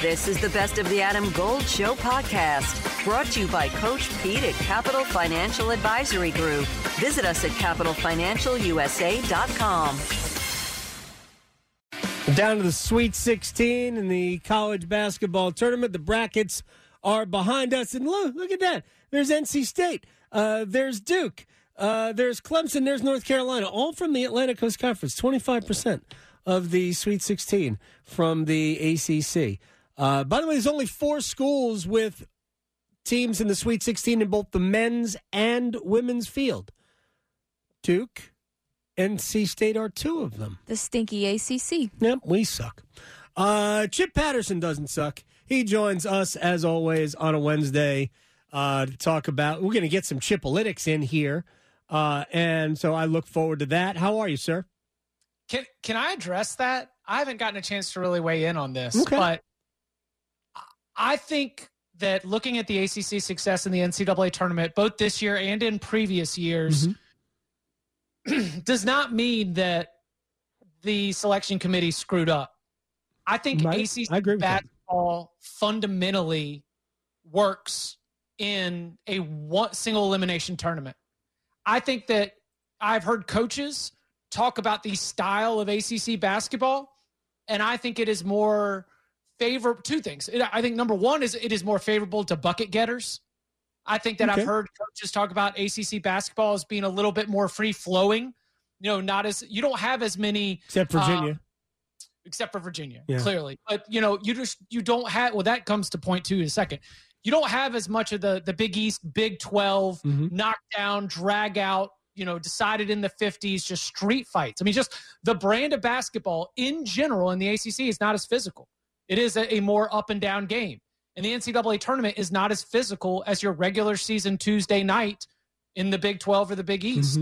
This is the Best of the Adam Gold Show podcast, brought to you by Coach Pete at Capital Financial Advisory Group. Visit us at capitalfinancialusa.com. Down to the Sweet 16 in the college basketball tournament. The brackets are behind us. And look at that. There's NC State. There's Duke. There's Clemson. There's North Carolina. All from the Atlantic Coast Conference. 25% of the Sweet 16 from the ACC. By the way, there's only 4 schools with teams in the Sweet 16 in both the men's and women's field. Duke, NC State are 2 of them. The stinky ACC. Yep, we suck. Chip Patterson doesn't suck. He joins us, as always, on a Wednesday to talk about... We're going to get some Chipolytics in here, and so I look forward to that. How are you, sir? Can I address that? I haven't gotten a chance to really weigh in on this, okay. But I think that looking at the ACC success in the NCAA tournament, both this year and in previous years, does not mean that the selection committee screwed up. I think ACC basketball fundamentally works in a single elimination tournament. I think that I've heard coaches talk about the style of ACC basketball, and I think it is more favorable. 2 things. I think number one is it is more favorable to bucket getters. I think that I've heard coaches talk about ACC basketball as being a little bit more free flowing. You don't have as many except Virginia. Except for Virginia, clearly. But you don't have. Well, that comes to point 2 in a second. You don't have as much of the Big East, Big 12, knockdown, drag out. Decided in the 50s, just street fights. I mean, just the brand of basketball in general in the ACC is not as physical. It is a more up and down game. And the NCAA tournament is not as physical as your regular season Tuesday night in the Big 12 or the Big East.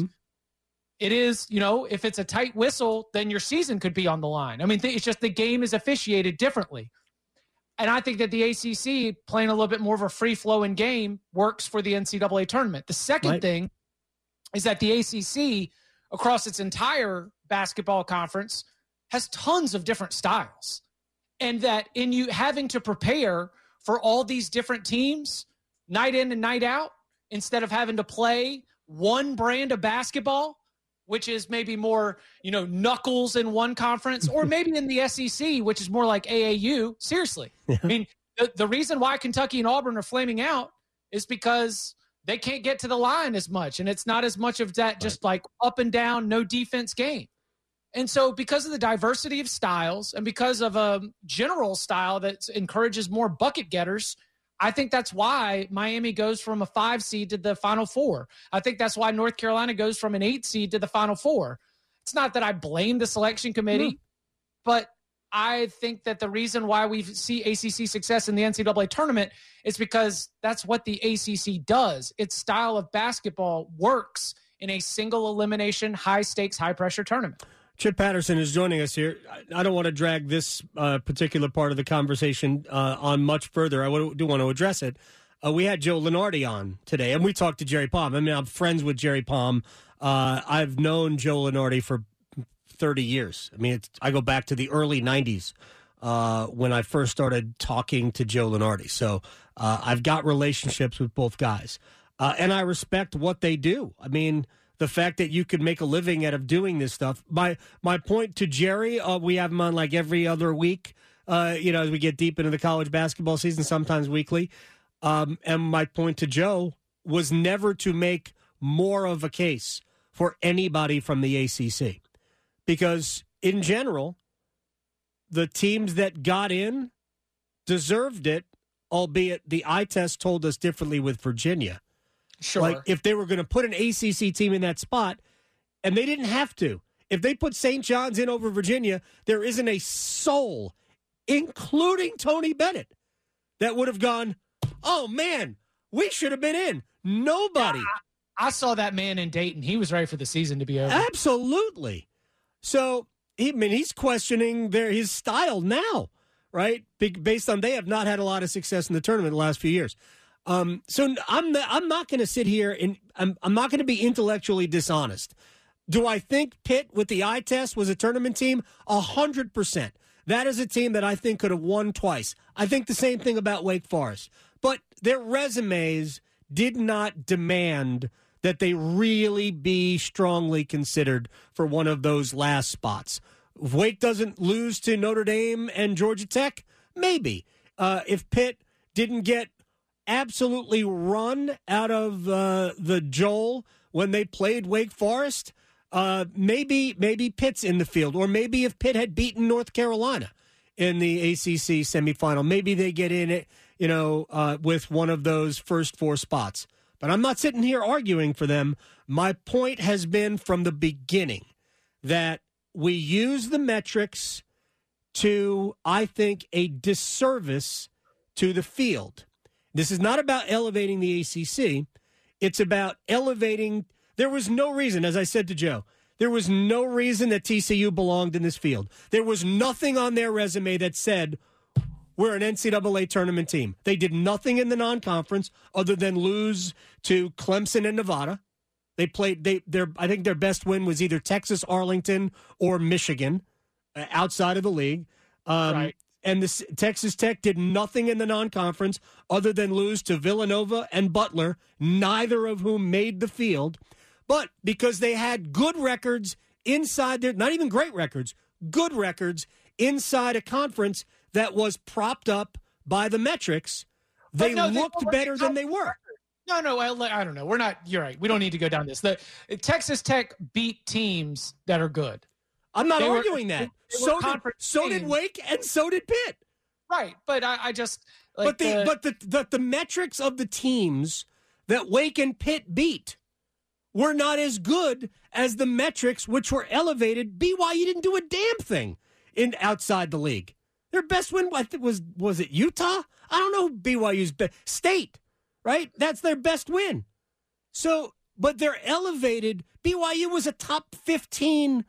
It is, if it's a tight whistle, then your season could be on the line. I mean, it's just the game is officiated differently. And I think that the ACC playing a little bit more of a free-flowing game works for the NCAA tournament. The second thing is that the ACC, across its entire basketball conference, has tons of different styles. And that in you having to prepare for all these different teams, night in and night out, instead of having to play one brand of basketball, which is maybe more, knuckles in one conference, or maybe in the SEC, which is more like AAU. Seriously. I mean, the reason why Kentucky and Auburn are flaming out is because they can't get to the line as much, and it's not as much of that just like up and down, no defense game. And so because of the diversity of styles and because of a general style that encourages more bucket getters, I think that's why Miami goes from a 5 seed to the Final Four. I think that's why North Carolina goes from an 8 seed to the Final Four. It's not that I blame the selection committee, but I think that the reason why we see ACC success in the NCAA tournament is because that's what the ACC does. Its style of basketball works in a single elimination, high stakes, high pressure tournament. Chip Patterson is joining us here. I don't want to drag this particular part of the conversation on much further. I do want to address it. We had Joe Lunardi on today, and we talked to Jerry Palm. I mean, I'm friends with Jerry Palm. I've known Joe Lunardi for 30 years. I mean, I go back to the early 90s when I first started talking to Joe Lunardi. So I've got relationships with both guys. And I respect what they do. I mean, the fact that you could make a living out of doing this stuff. My point to Jerry, we have him on like every other week, as we get deep into the college basketball season, sometimes weekly. And my point to Joe was never to make more of a case for anybody from the ACC. Because in general, the teams that got in deserved it, albeit the eye test told us differently with Virginia. Sure. Like, if they were going to put an ACC team in that spot, and they didn't have to. If they put St. John's in over Virginia, there isn't a soul, including Tony Bennett, that would have gone, oh, man, we should have been in. Nobody. I saw that man in Dayton. He was ready for the season to be over. Absolutely. So, he's questioning his style now, right? Based on they have not had a lot of success in the tournament the last few years. So I'm not going to sit here and I'm not going to be intellectually dishonest. Do I think Pitt with the eye test was a tournament team? 100%. that is a team that I think could have won twice. I think the same thing about Wake Forest. But their resumes did not demand that they really be strongly considered for one of those last spots. If Wake doesn't lose to Notre Dame and Georgia Tech, maybe. If Pitt didn't get absolutely run out of the Joel when they played Wake Forest, maybe Pitt's in the field. Or maybe if Pitt had beaten North Carolina in the ACC semifinal, maybe they get in it, with one of those first four spots. But I'm not sitting here arguing for them. My point has been from the beginning that we use the metrics to, I think, a disservice to the field. This is not about elevating the ACC. It's about elevating. There was no reason, as I said to Joe, there was no reason that TCU belonged in this field. There was nothing on their resume that said, we're an NCAA tournament team. They did nothing in the non-conference other than lose to Clemson and Nevada. They played. I think their best win was either Texas, Arlington, or Michigan, outside of the league. Right. And Texas Tech did nothing in the non-conference other than lose to Villanova and Butler, neither of whom made the field. But because they had good records inside their, not even great records, good records inside a conference that was propped up by the metrics, they looked better than they were. No, I don't know. We're not. You're right. We don't need to go down this. The Texas Tech beat teams that are good. I'm not arguing that. So did Wake and so did Pitt. Right, but I just like the metrics of the teams that Wake and Pitt beat were not as good as the metrics which were elevated. BYU didn't do a damn thing outside the league. Their best win, I think, was it Utah? I don't know who BYU's best. State, right? That's their best win. So, but they're elevated. BYU was a top 15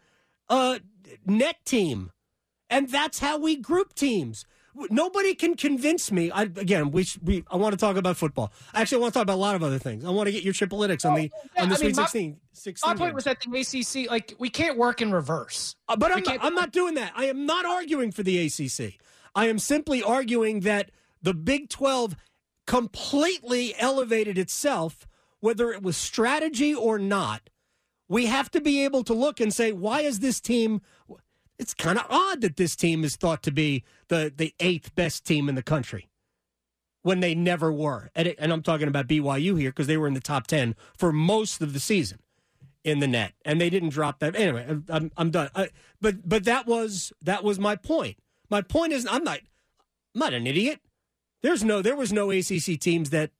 net team, and that's how we group teams. Nobody can convince me. I want to talk about football. Actually, I want to talk about a lot of other things. I want to get your tripletics on the Sweet 16. My point was that the ACC, we can't work in reverse. But I'm not doing that. I am not arguing for the ACC. I am simply arguing that the Big 12 completely elevated itself, whether it was strategy or not. We have to be able to look and say, why is this team? It's kind of odd that this team is thought to be the eighth best team in the country when they never were. And I'm talking about BYU here because they were in the top 10 for most of the season in the net, and they didn't drop that. Anyway, I'm done. But that was my point. My point is I'm not an idiot. There was no ACC teams that,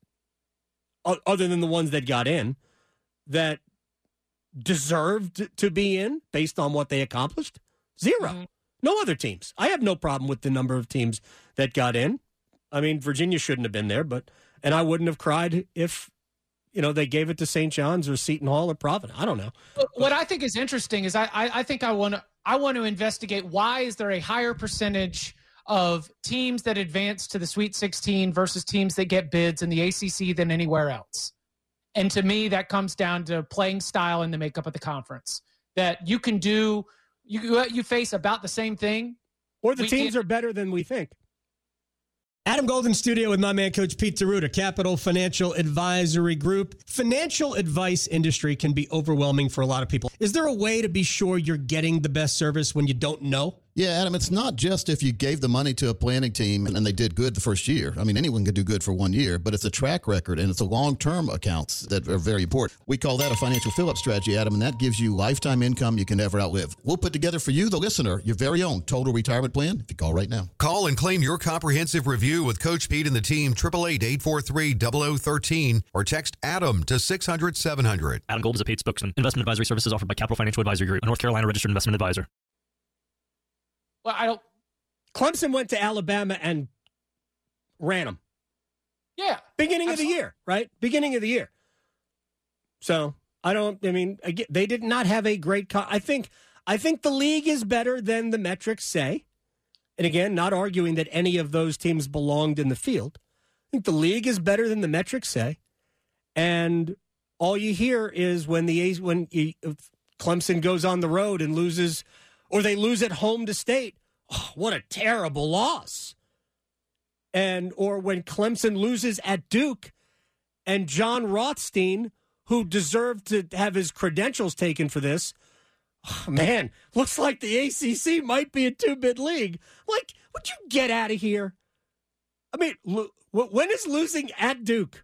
other than the ones that got in, that deserved to be in based on what they accomplished. Zero. Mm-hmm. No other teams. I have no problem with the number of teams that got in. I mean, Virginia shouldn't have been there, and I wouldn't have cried if, they gave it to St. John's or Seton Hall or Providence. I don't know. What I think is interesting is I think I want to investigate why is there a higher percentage of teams that advance to the Sweet 16 versus teams that get bids in the ACC than anywhere else. And to me, that comes down to playing style and the makeup of the conference. That you can do, you face about the same thing. Or the teams are better than we think. Adam Golden studio with my man, Coach Pete D'Arruda, Capital Financial Advisory Group. Financial advice industry can be overwhelming for a lot of people. Is there a way to be sure you're getting the best service when you don't know? Yeah, Adam, it's not just if you gave the money to a planning team and they did good the first year. I mean, anyone can do good for 1 year, but it's a track record and it's a long-term accounts that are very important. We call that a financial fill-up strategy, Adam, and that gives you lifetime income you can never outlive. We'll put together for you, the listener, your very own total retirement plan if you call right now. Call and claim your comprehensive review with Coach Pete and the team, 888-843-0013, or text ADAM to 600-700. Adam Gold is a paid spokesman. Investment advisory services offered by Capital Financial Advisory Group, a North Carolina registered investment advisor. Well, Clemson went to Alabama and ran them. Yeah. Beginning of the year, right? Beginning of the year. So, they did not have a great I think the league is better than the metrics say. And again, not arguing that any of those teams belonged in the field. I think the league is better than the metrics say. And all you hear is when Clemson goes on the road and loses, or they lose at home to State. oh, what a terrible loss. Or when Clemson loses at Duke and John Rothstein, who deserved to have his credentials taken for this, oh, man, looks like the ACC might be a two-bit league. Like, would you get out of here? I mean, when is losing at Duke?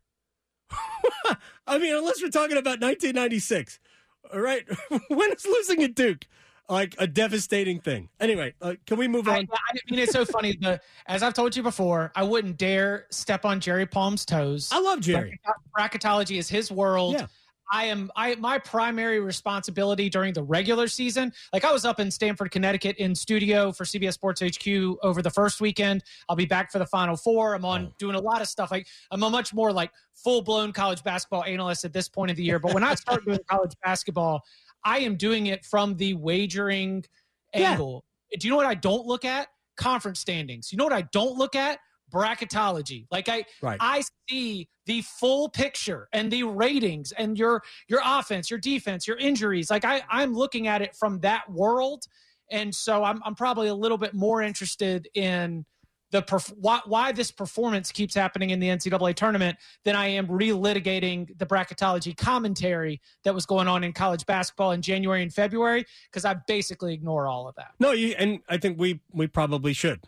I mean, unless we're talking about 1996, all right? When is losing at Duke like a devastating thing? Anyway, can we move on? I mean, it's so funny. As I've told you before, I wouldn't dare step on Jerry Palm's toes. I love Jerry. Bracketology is his world. Yeah. My primary responsibility during the regular season, like I was up in Stamford, Connecticut in studio for CBS Sports HQ over the first weekend. I'll be back for the Final Four. I'm doing a lot of stuff. Like I'm a much more like full-blown college basketball analyst at this point of the year. But when I start doing college basketball, I am doing it from the wagering angle. Do you know what I don't look at? Conference standings. You know what I don't look at? Bracketology. Like I see the full picture and the ratings and your offense, your defense, your injuries. Like I'm looking at it from that world. And so I'm probably a little bit more interested in why this performance keeps happening in the NCAA tournament than I am relitigating the bracketology commentary that was going on in college basketball in January and February, because I basically ignore all of that. No, and I think we probably should.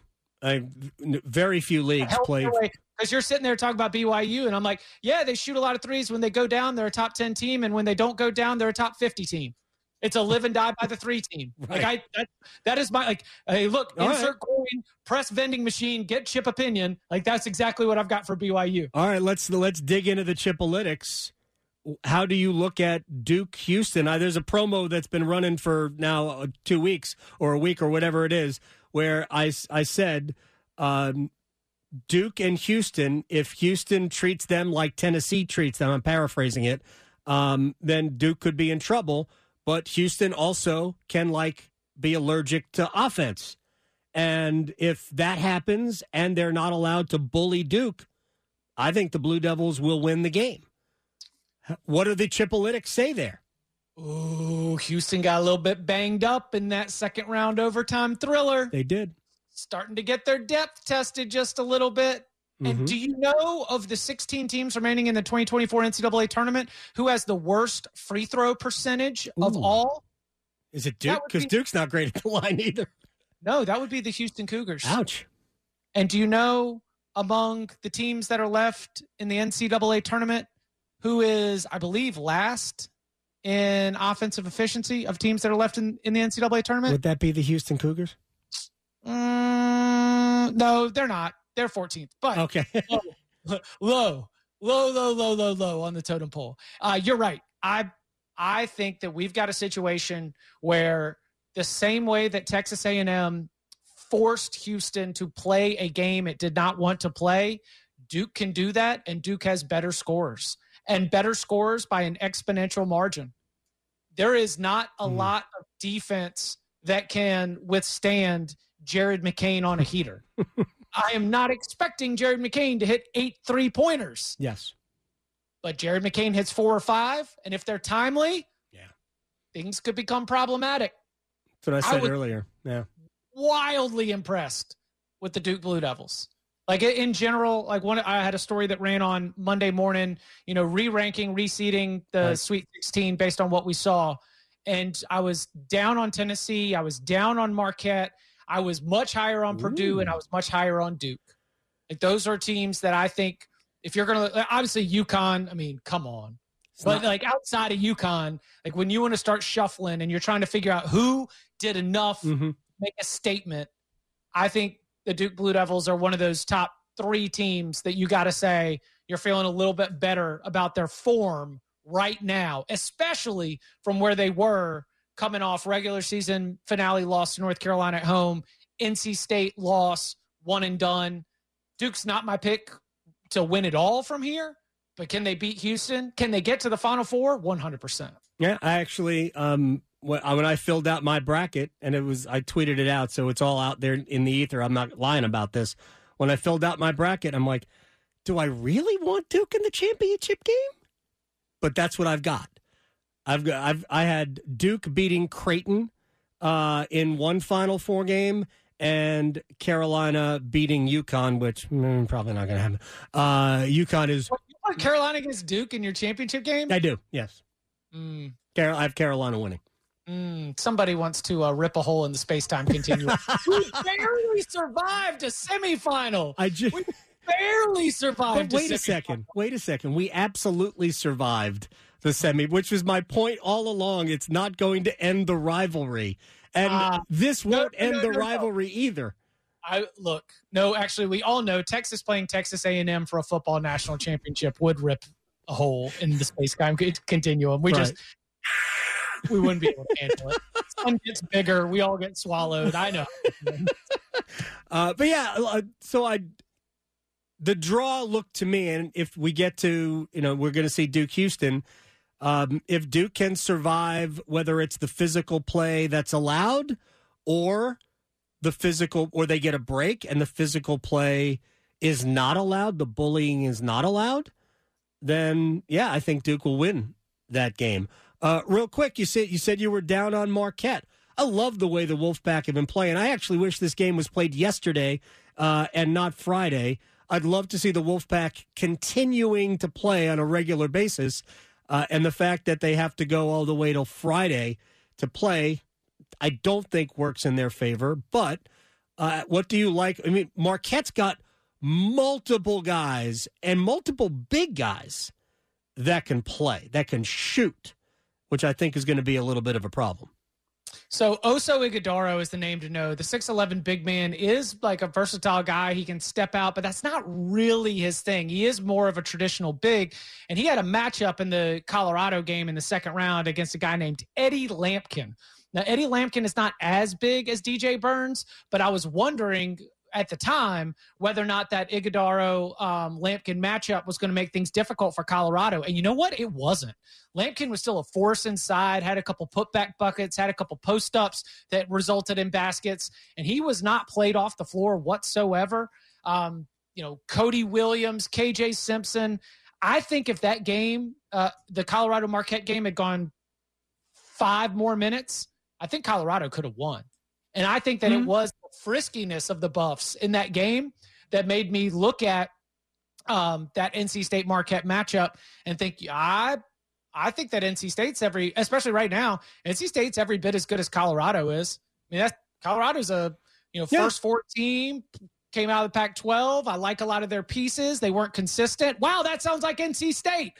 Very few leagues play. Because you're sitting there talking about BYU, and I'm like, yeah, they shoot a lot of threes. When they go down, they're a top 10 team, and when they don't go down, they're a top 50 team. It's a live and die by the three team. Right. Like that is my hey, look, all insert right. Coin, press vending machine, get chip opinion. Like that's exactly what I've got for BYU. All right, let's dig into the Chipalytics. How do you look at Duke Houston? There's a promo that's been running for now 2 weeks or a week or whatever it is, where I said Duke and Houston, if Houston treats them like Tennessee treats them, I'm paraphrasing it, then Duke could be in trouble. But Houston also can be allergic to offense. And if that happens and they're not allowed to bully Duke, I think the Blue Devils will win the game. What do the Chipalytics say there? Ooh, Houston got a little bit banged up in that second round overtime thriller. They did. Starting to get their depth tested just a little bit. And do you know of the 16 teams remaining in the 2024 NCAA tournament who has the worst free throw percentage of all? Is it Duke? Because Duke's not great at the line either. No, that would be the Houston Cougars. Ouch. And do you know among the teams that are left in the NCAA tournament who is, I believe, last in offensive efficiency of teams that are left in the NCAA tournament? Would that be the Houston Cougars? No, they're not. They're 14th, but okay. low on the totem pole. You're right. I think that we've got a situation where the same way that Texas A&M forced Houston to play a game it did not want to play, Duke can do that, and Duke has better scores by an exponential margin. There is not a lot of defense that can withstand Jared McCain on a heater. I am not expecting Jared McCain to hit 8 3-pointers. Yes. But Jared McCain hits 4 or 5, and if they're timely, things could become problematic. That's what I said earlier. Yeah. Wildly impressed with the Duke Blue Devils. Like in general, I had a story that ran on Monday morning, re-ranking, reseeding the Sweet 16 based on what we saw. And I was down on Tennessee. I was down on Marquette. I was much higher on Purdue, and I was much higher on Duke. Like those are teams that I think if you're going to – obviously UConn, I mean, come on. But outside of UConn, when you want to start shuffling and you're trying to figure out who did enough to make a statement, I think the Duke Blue Devils are one of those top 3 teams that you got to say you're feeling a little bit better about their form right now, especially from where they were coming off regular season finale loss to North Carolina at home, NC State loss, one and done. Duke's not my pick to win it all from here, but can they beat Houston? Can they get to the Final Four? 100%. Yeah, I actually, when I filled out my bracket, and I tweeted it out, so it's all out there in the ether. I'm not lying about this. When I filled out my bracket, I'm like, do I really want Duke in the championship game? But that's what I've got. I had Duke beating Creighton in one Final Four game and Carolina beating UConn, which probably not going to happen. UConn is... What, you want Carolina against Duke in your championship game? I do, yes. I have Carolina winning. Somebody wants to rip a hole in the space-time continuum. We barely survived a semifinal. We barely survived. But wait a second. We absolutely survived the semi, which was my point all along. It's not going to end the rivalry. And this won't end the rivalry either. Actually, we all know Texas playing Texas A&M for a football national championship would rip a hole in the space-time continuum. We wouldn't be able to handle it. Sun gets bigger. We all get swallowed. I know. But yeah, the draw looked to me, and if we get to, we're going to see Duke Houston. If Duke can survive, whether it's the physical play that's allowed or they get a break and the physical play is not allowed, the bullying is not allowed, then yeah, I think Duke will win that game. Real quick, you said you were down on Marquette. I love the way the Wolfpack have been playing. I actually wish this game was played yesterday and not Friday. I'd love to see the Wolfpack continuing to play on a regular basis. And the fact that they have to go all the way till Friday to play, I don't think works in their favor. But what do you like? I mean, Marquette's got multiple guys and multiple big guys that can play, that can shoot, which I think is going to be a little bit of a problem. So Oso Ighodaro is the name to know. The 6'11" big man is like a versatile guy. He can step out, but that's not really his thing. He is more of a traditional big, and he had a matchup in the Colorado game in the second round against a guy named Eddie Lampkin. Now, Eddie Lampkin is not as big as DJ Burns, but I was wondering at the time whether or not that Ighodaro-Lampkin matchup was going to make things difficult for Colorado. And you know what? It wasn't. Lampkin was still a force inside, had a couple putback buckets, had a couple post-ups that resulted in baskets, and he was not played off the floor whatsoever. Cody Williams, KJ Simpson. I think if that game, the Colorado Marquette game, had gone 5 more minutes, I think Colorado could have won. And I think that it was the friskiness of the Buffs in that game that made me look at that NC State Marquette matchup and think, I think that NC State's especially right now, NC State's every bit as good as Colorado is. I mean, Colorado's a first 4 team, came out of the Pac-12. I like a lot of their pieces. They weren't consistent. Wow, that sounds like NC State.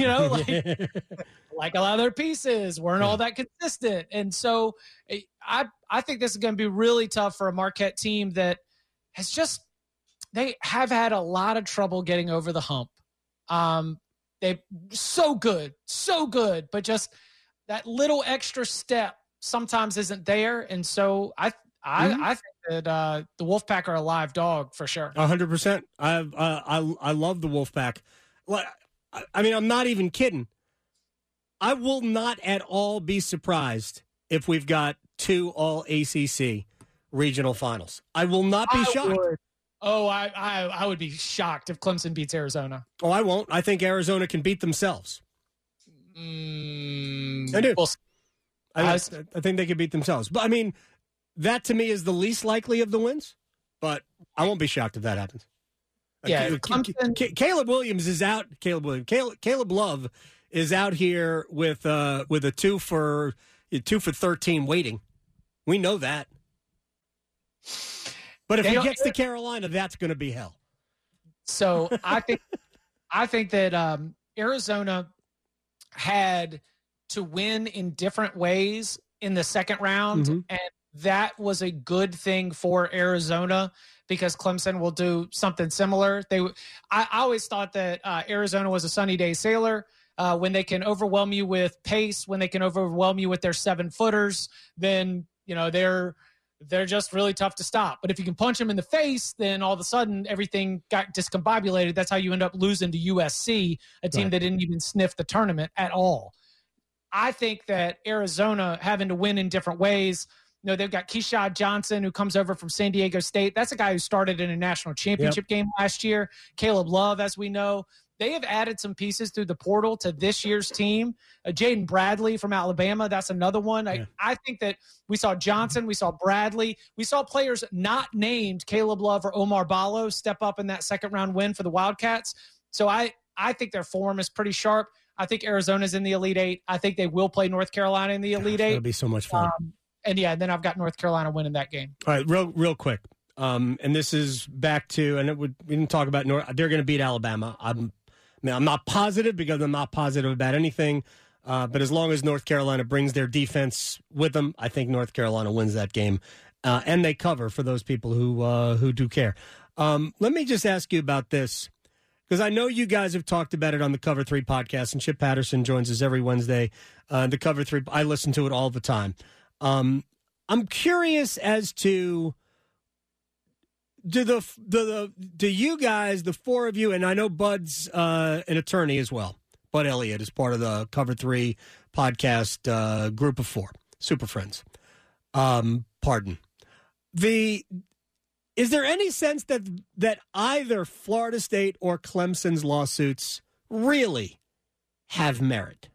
Like a lot of their pieces weren't all that consistent. And so I think this is going to be really tough for a Marquette team that they have had a lot of trouble getting over the hump. They're so good, but just that little extra step sometimes isn't there. And so I think that the Wolfpack are a live dog for sure. 100%. I love the Wolfpack. I mean, I'm not even kidding. I will not at all be surprised if we've got 2 all-ACC regional finals. I will not be shocked. I would be shocked if Clemson beats Arizona. Oh, I won't. I think Arizona can beat themselves. I do. I think they can beat themselves. But, I mean, that to me is the least likely of the wins. But I won't be shocked if that happens. Yeah, Caleb Williams is out. Caleb Love is out here with a 2 for 13 waiting. We know that. But if he gets to Carolina, that's going to be hell. So I think that Arizona had to win in different ways in the second round, and that was a good thing for Arizona because Clemson will do something similar. I always thought that Arizona was a sunny day sailor. When they can overwhelm you with pace, when they can overwhelm you with their 7-footers, then they're just really tough to stop. But if you can punch them in the face, then all of a sudden everything got discombobulated. That's how you end up losing to USC, a team that didn't even sniff the tournament at all. I think that Arizona having to win in different ways. They've got Keyshawn Johnson, who comes over from San Diego State. That's a guy who started in a national championship game last year. Caleb Love, as we know. they have added some pieces through the portal to this year's team. Jaden Bradley from Alabama, that's another one. I think that we saw Johnson, we saw Bradley, we saw players not named Caleb Love or Omar Ballo step up in that second-round win for the Wildcats. So I think their form is pretty sharp. I think Arizona's in the Elite Eight. I think they will play North Carolina in the Elite Eight. That'll be so much fun. And then I've got North Carolina winning that game. All right, real quick. And this is back to, we didn't talk about they're going to beat Alabama. I'm not positive because I'm not positive about anything. But as long as North Carolina brings their defense with them, I think North Carolina wins that game. And they cover for those people who do care. Let me just ask you about this, because I know you guys have talked about it on the Cover 3 podcast, and Chip Patterson joins us every Wednesday. The Cover 3, I listen to it all the time. I'm curious as to, do you guys, the four of you, and I know Bud's an attorney as well. Bud Elliott is part of the Cover 3 podcast group of four, Super Friends. Is there any sense that either Florida State or Clemson's lawsuits really have merit?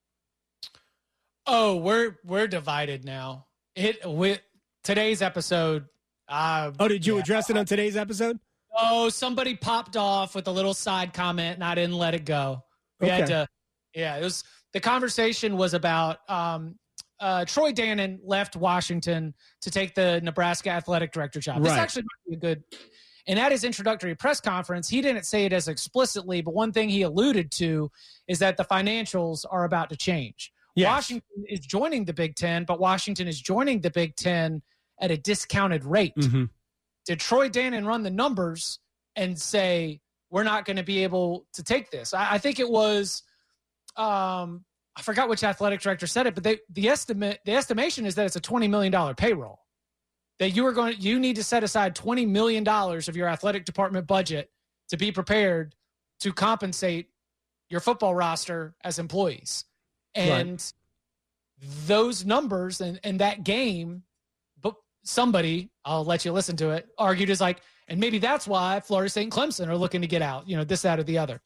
Oh, we're divided now. Today's episode. Did you address it on today's episode? Oh, somebody popped off with a little side comment, and I didn't let it go. It was, the conversation was about Troy Dannon left Washington to take the Nebraska athletic director job. Right. This actually might be a good. And at his introductory press conference, he didn't say it as explicitly, but one thing he alluded to is that the financials are about to change. Yes. Washington is joining the Big Ten, but Washington is joining the Big Ten at a discounted rate. Mm-hmm. Did Troy Dannon run the numbers and say, we're not going to be able to take this? I think it was, I forgot which athletic director said it, but the estimation is that it's a $20 million payroll. That you need to set aside $20 million of your athletic department budget to be prepared to compensate your football roster as employees. And those numbers and that game, but somebody, I'll let you listen to it, argued is like, and maybe that's why Florida State and Clemson are looking to get out, this, that, or the other.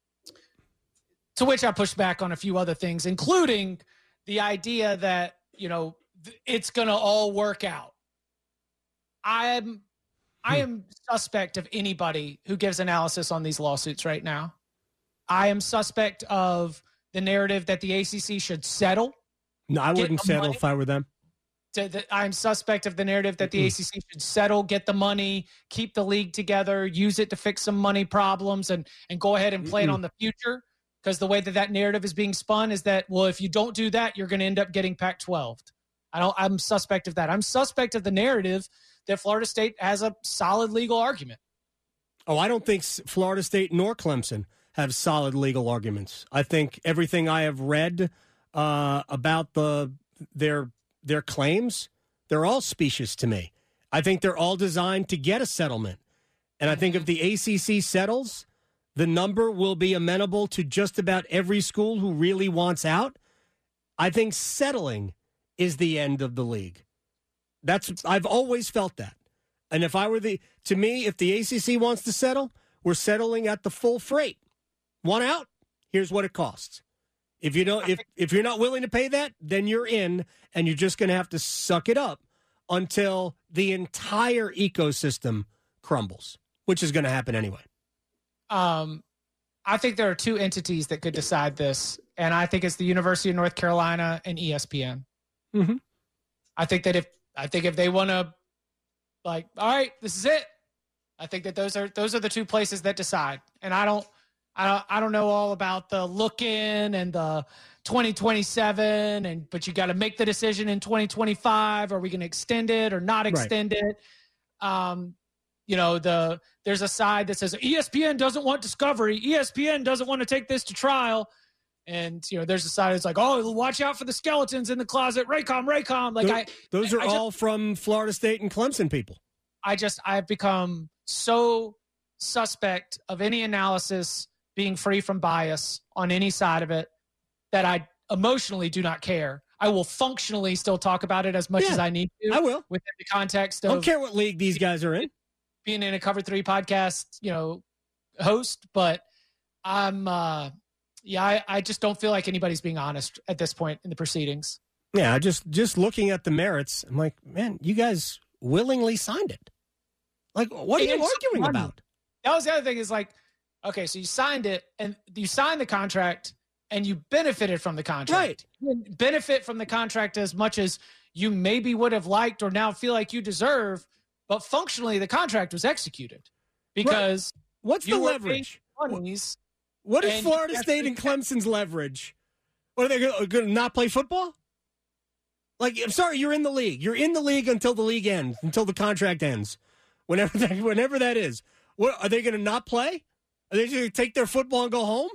To which I pushed back on a few other things, including the idea that, it's going to all work out. I am suspect of anybody who gives analysis on these lawsuits right now. I am suspect of the narrative that the ACC should settle. No, I wouldn't settle if I were them. I'm suspect of the narrative that the ACC should settle, get the money, keep the league together, use it to fix some money problems, and go ahead and play it on the future. Because the way that narrative is being spun is that, well, if you don't do that, you're going to end up getting Pac-12'd. I'm suspect of that. I'm suspect of the narrative that Florida State has a solid legal argument. Oh, I don't think Florida State nor Clemson have solid legal arguments. I think everything I have read about their claims, they're all specious to me. I think they're all designed to get a settlement. And I think if the ACC settles, the number will be amenable to just about every school who really wants out. I think settling is the end of the league. I've always felt that. And if if the ACC wants to settle, we're settling at the full freight. One out, here's what it costs. If you're not willing to pay that, then you're in, and you're just going to have to suck it up until the entire ecosystem crumbles, which is going to happen anyway. I think there are two entities that could decide this, and I think it's the University of North Carolina and ESPN. Mm-hmm. I think if they want to, all right, this is it. I think that those are the two places that decide, and I don't know all about the look in and the 2027, but you got to make the decision in 2025. Are we going to extend it or not extend it? There's a side that says ESPN doesn't want Discovery. ESPN doesn't want to take this to trial. And, there's a side that's like, oh, watch out for the skeletons in the closet. Raycom. Those are all from Florida State and Clemson people. I've become so suspect of any analysis being free from bias on any side of it that I emotionally do not care. I will functionally still talk about it as much as I need to. I will. Within the context of. I don't care what league these guys are in. Being in a Cover 3 podcast, host, but I just don't feel like anybody's being honest at this point in the proceedings. Yeah, just looking at the merits, I'm like, man, you guys willingly signed it. Like, what are you arguing about? That was the other thing is like, okay, so you signed it and you signed the contract and you benefited from the contract. Right. You didn't benefit from the contract as much as you maybe would have liked or now feel like you deserve, but functionally the contract was executed because what's the leverage? What is Florida State and Clemson's leverage? What, are they going to not play football? Like, I'm sorry, you're in the league. You're in the league until the league ends, until the contract ends. Whenever that is. What, are they going to not play? Are they just going to take their football and go home?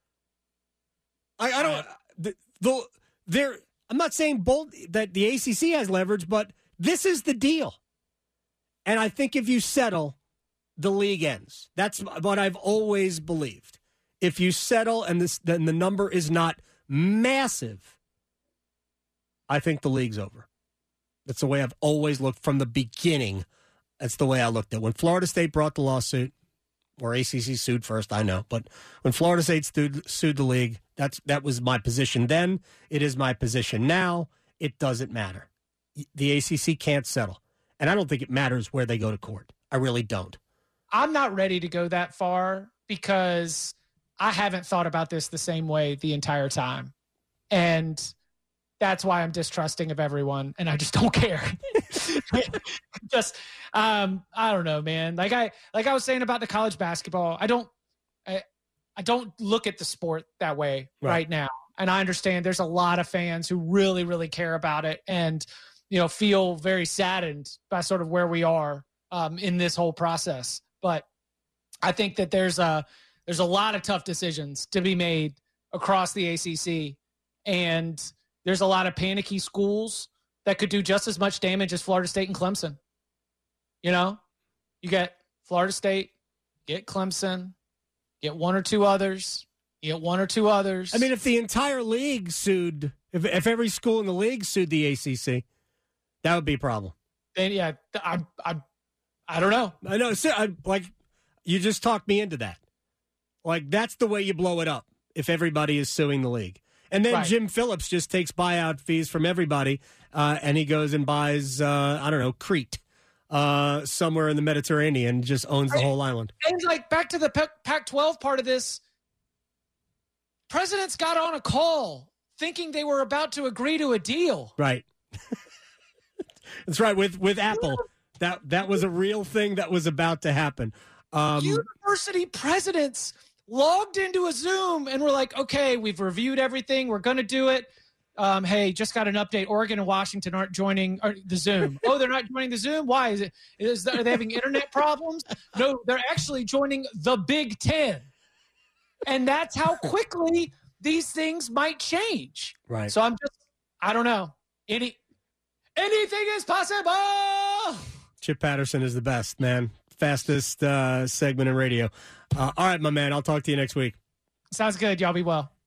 I don't. I'm not saying that the ACC has leverage, but this is the deal. And I think if you settle, the league ends. That's what I've always believed. If you settle and then the number is not massive, I think the league's over. That's the way I've always looked from the beginning. That's the way I looked at it. When Florida State brought the lawsuit, or ACC sued first, I know, but when Florida State sued the league, that was my position then. It is my position now. It doesn't matter. The ACC can't settle. And I don't think it matters where they go to court. I really don't. I'm not ready to go that far because I haven't thought about this the same way the entire time. And that's why I'm distrusting of everyone, and I just don't care. I don't know, man. Like I was saying about the college basketball, I don't look at the sport that way right now. And I understand there's a lot of fans who really, really care about it and, feel very saddened by sort of where we are in this whole process. But I think that there's a lot of tough decisions to be made across the ACC, and there's a lot of panicky schools that could do just as much damage as Florida State and Clemson. You get Florida State, get Clemson, get one or two others, you get one or two others. I mean, if the entire league sued, if every school in the league sued the ACC, that would be a problem. Then, yeah, I don't know. I know. You just talked me into that. Like, that's the way you blow it up if everybody is suing the league. And then Jim Phillips just takes buyout fees from everybody, and he goes and buys, Crete somewhere in the Mediterranean, just owns the whole island. And like back to the Pac-12 part of this, presidents got on a call thinking they were about to agree to a deal. Right. That's right. With Apple, that was a real thing that was about to happen. University presidents logged into a Zoom and were like, okay, we've reviewed everything. We're going to do it. Hey, just got an update. Oregon and Washington aren't joining the Zoom. Oh, they're not joining the Zoom? Why? Are they having internet problems? No, they're actually joining the Big Ten. And that's how quickly these things might change. Right. So I don't know. Anything is possible. Chip Patterson is the best, man. Fastest segment in radio. All right, my man. I'll talk to you next week. Sounds good. Y'all be well.